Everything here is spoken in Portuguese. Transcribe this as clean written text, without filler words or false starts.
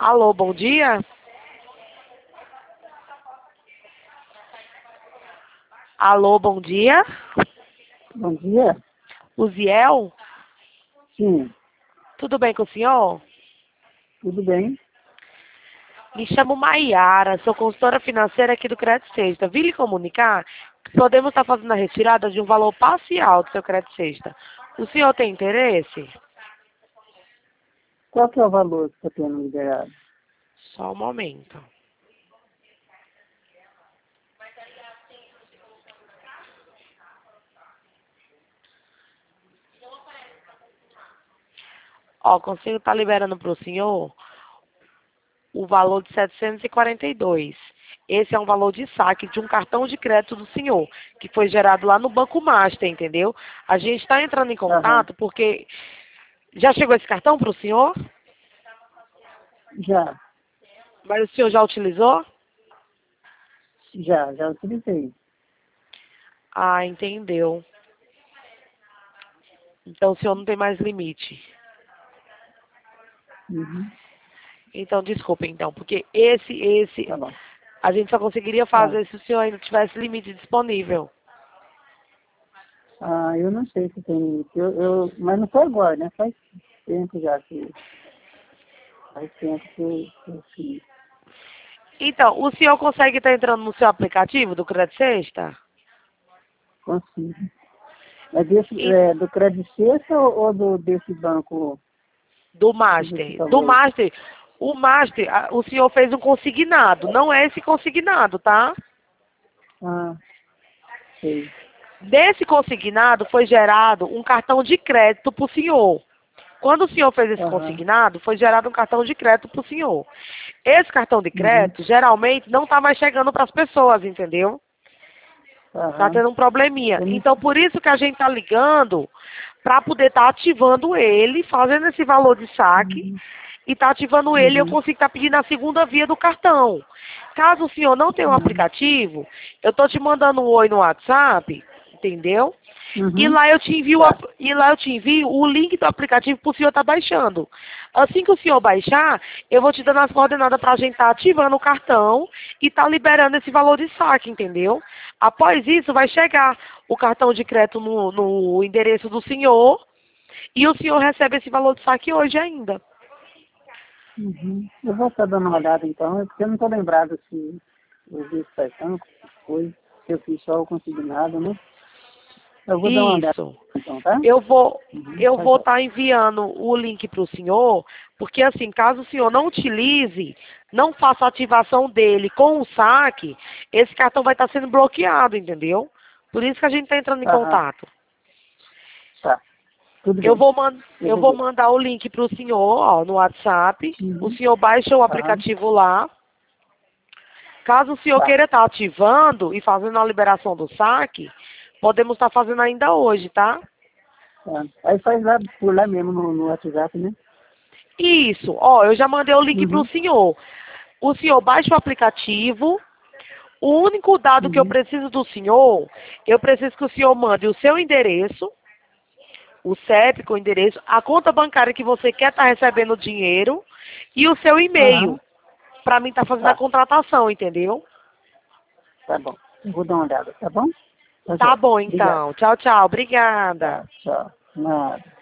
Alô, bom dia? Alô, bom dia? Bom dia. Uziel? Sim, Tudo bem com o senhor? tudo bem? Me chamo Maiara, sou consultora financeira aqui do Crédito Sexta. Vim lhe comunicar que podemos estar fazendo a retirada de um valor parcial do seu Crédito Sexta. O senhor tem interesse? Qual que é o valor que está tendo liberado? Só um momento. Ó, consigo estar liberando para o senhor o valor de 742. Esse é um valor de saque de um cartão de crédito do senhor, que foi gerado lá no Banco Master, entendeu? A gente está entrando em Aham. contato porque... Já chegou esse cartão para o senhor? Já, Mas o senhor já utilizou? já utilizei. Ah, entendeu. Então o senhor não tem mais limite. Uhum. Então, desculpa, então, porque esse, Tá bom. a gente só conseguiria Ah, fazer se o senhor ainda tivesse limite disponível. eu não sei se tem limite. Mas não foi agora, né? Faz tempo já que... Faz tempo que eu fiz. Então, o senhor consegue estar entrando no seu aplicativo do Crédito Sexta? Consigo. É desse, E do Crédito Sexta ou desse banco do que você Master. Do falou aí? Master, o Master, o senhor fez um consignado. Não é esse consignado, tá? Ah, sei. Desse consignado foi gerado um cartão de crédito para o senhor. Quando o senhor fez esse Aham. consignado, foi gerado um cartão de crédito para o senhor. Esse cartão de Uhum. crédito, geralmente, não está mais chegando para as pessoas, entendeu? Está Aham. tendo um probleminha. Eu não... Então, por isso que a gente está ligando para poder estar ativando ele, fazendo esse valor de saque, Uhum. e está ativando ele, eu Uhum. consigo estar pedindo a segunda via do cartão. Caso o senhor não tenha um Uhum. aplicativo, eu estou te mandando um oi no WhatsApp, entendeu? E Uhum. lá eu te envio, Tá. o link do aplicativo para o senhor estar baixando. Assim que o senhor baixar, eu vou te dando as coordenadas para a gente estar ativando o cartão e estar liberando esse valor de saque, entendeu? Após isso, vai chegar o cartão de crédito no endereço do senhor e o senhor recebe esse valor de saque hoje ainda. Uhum. Eu vou estar dando uma olhada então, porque eu não estou lembrado se eu vi esse cartão, se foi, se eu fiz só o consignado, né? Eu vou dar uma olhada Isso. então, tá? Eu vou Uhum. eu Tá vou jóia. estar enviando o link para o senhor, porque assim, caso o senhor não utilize, não faça a ativação dele com o saque, esse cartão vai estar sendo bloqueado, entendeu? Por isso que a gente está entrando em Aham, contato. tá. Tudo Eu bem. vou, Eu eu vou vou ver. mandar o link para o senhor, ó, no WhatsApp. O Uhum. senhor baixa o Aham, aplicativo lá. Caso o senhor tá. queira estar ativando e fazendo a liberação do saque, podemos estar fazendo ainda hoje, tá? Tá. Aí faz lá, por lá mesmo no WhatsApp, né? Isso, ó, eu já mandei o link para o Uhum. senhor. O senhor baixa o aplicativo. O único dado que eu Uhum. preciso do senhor, eu preciso que o senhor mande o seu endereço, o CEP com o endereço, a conta bancária que você quer estar recebendo o dinheiro e o seu e-mail, Aham, para mim estar fazendo a tá. contratação, entendeu? Tá bom. Eu vou dar uma olhada, tá bom? Tá Tá jóia. bom, Obrigado. então. Tchau, tchau. Obrigada. Tá, tchau. Nada.